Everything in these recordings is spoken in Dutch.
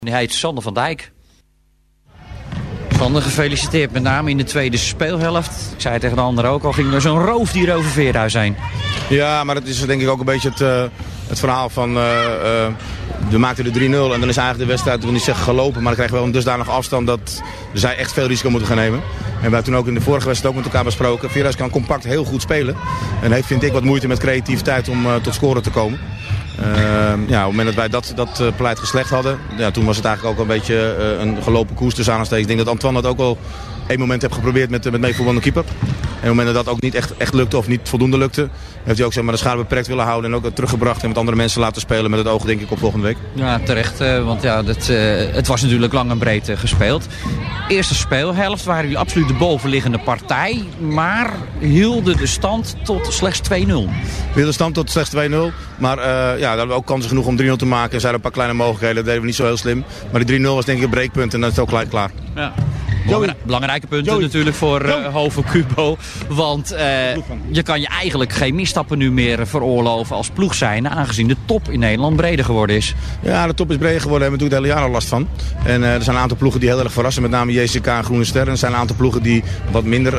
Hij heet Sander van Dijk. Sander, gefeliciteerd, met name in de tweede speelhelft. Ik zei het tegen de anderen ook al, ging er zo'n roofdier over Veerhuis heen. Ja, maar dat is denk ik ook een beetje het verhaal van... we maakten de 3-0 en dan is eigenlijk de wedstrijd, ik wil niet zeggen gelopen, maar dan krijgen we wel een dusdanig afstand dat zij echt veel risico moeten gaan nemen. En we hebben toen ook in de vorige wedstrijd ook met elkaar besproken. Veerhuis kan compact heel goed spelen. En heeft, vind ik, wat moeite met creativiteit om tot scoren te komen. Op het moment dat wij dat beleid geslecht hadden, toen was het eigenlijk ook een beetje een gelopen koers tussen aanstekens. Ik denk dat Antoine dat ook wel één moment heeft geprobeerd met meevoetballende keeper. En op het moment dat dat ook niet echt lukte of niet voldoende lukte, heeft hij ook zeg maar, de schade beperkt willen houden en ook teruggebracht en met andere mensen laten spelen met het oog denk ik op volgende week. Ja, terecht, want ja, het was natuurlijk lang en breed gespeeld. Eerste speelhelft waren jullie absoluut de bovenliggende partij, maar hielden de stand tot slechts 2-0. We hielden de stand tot slechts 2-0, maar daar hadden we ook kansen genoeg om 3-0 te maken. Er zijn een paar kleine mogelijkheden, dat deden we niet zo heel slim. Maar die 3-0 was denk ik een breekpunt en dan is het ook klaar. Ja. Belangrijke punten natuurlijk voor Hovo Cubo. Want je kan je eigenlijk geen misstappen nu meer veroorloven als ploeg zijn, aangezien de top in Nederland breder geworden is. Ja, de top is breder geworden, daar hebben we natuurlijk het hele jaar al last van. En er zijn een aantal ploegen die heel erg verrassen, met name JCK en Groene Ster. En er zijn een aantal ploegen die wat minder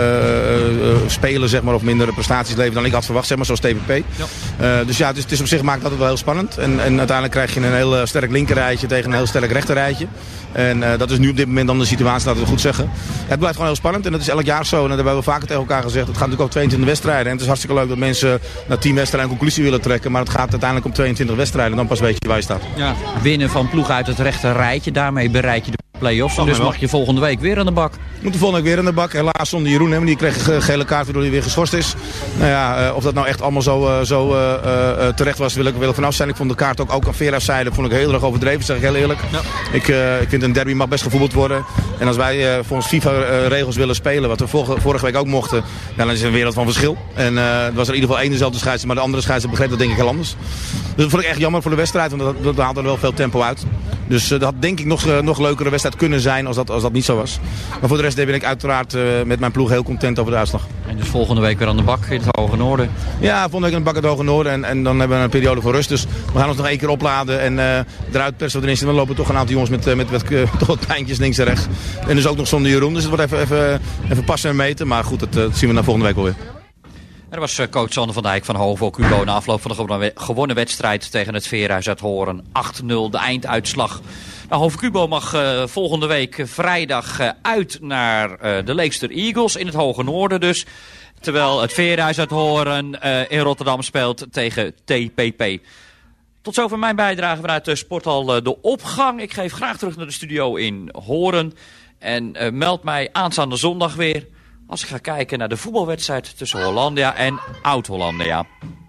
spelen, zeg maar, of minder prestaties leveren dan ik had verwacht, zeg maar, zoals TVP. Ja. Dus ja, het is op zich maakt dat wel heel spannend. En uiteindelijk krijg je een heel sterk linkerrijtje tegen een heel sterk rechterrijtje. En dat is nu op dit moment dan de situatie, laten we goed zeggen. Het blijft gewoon heel spannend en dat is elk jaar zo. En dat hebben we vaker tegen elkaar gezegd. Het gaat natuurlijk ook 22 wedstrijden. En het is hartstikke leuk dat mensen na 10 wedstrijden een conclusie willen trekken. Maar het gaat uiteindelijk om 22 wedstrijden. En dan pas weet je waar je staat. Ja. Winnen van ploeg uit het rechter rijtje. Daarmee bereik je de play-offs. Dus mag je volgende week weer aan de bak. Moet de volgende week weer aan de bak. Helaas zonder Jeroen. Hè, die kreeg een gele kaart waardoor hij weer geschorst is. Nou ja, of dat nou echt allemaal zo terecht was, wil ik er vanaf zijn. Ik vond de kaart ook aan Veerhuis zijde vond ik heel erg overdreven, zeg ik heel eerlijk. Ja. Ik vind een derby mag best gevoetbald worden. En als wij volgens FIFA-regels willen spelen, wat we vorige week ook mochten, dan is er een wereld van verschil. En er was er in ieder geval één dezelfde scheidsrechter, maar de andere scheidsrechter begreep dat denk ik heel anders. Dus dat vond ik echt jammer voor de wedstrijd, want dat haalde er wel veel tempo uit. Dus dat had denk ik nog leukere wedstrijd kunnen zijn als dat niet zo was. Maar voor de rest ben ik uiteraard met mijn ploeg heel content over de uitslag. En dus volgende week weer aan de bak in het Hoge Noorden? Ja, volgende week aan de bak in het Hoge Noorden. En dan hebben we een periode voor rust. Dus we gaan ons nog één keer opladen en eruit persen we erin. En dan lopen toch een aantal jongens met toch wat pijntjes links en rechts. En dus ook nog zonder Jeroen. Dus het wordt even passen en meten. Maar goed, dat zien we na volgende week wel weer. Er was coach Sander van Dijk van Hovo Cubo na afloop van de gewonnen wedstrijd tegen het Veerhuis uit Horen. 8-0 de einduitslag. Nou, Hovo Cubo mag volgende week vrijdag uit naar de Leekster Eagles in het Hoge Noorden dus. Terwijl het Veerhuis uit Horen in Rotterdam speelt tegen TPP. Tot zover mijn bijdrage vanuit de sporthal De Opgang. Ik geef graag terug naar de studio in Horen. En meld mij aanstaande zondag weer als ik ga kijken naar de voetbalwedstrijd tussen Hollandia en Oud-Hollandia.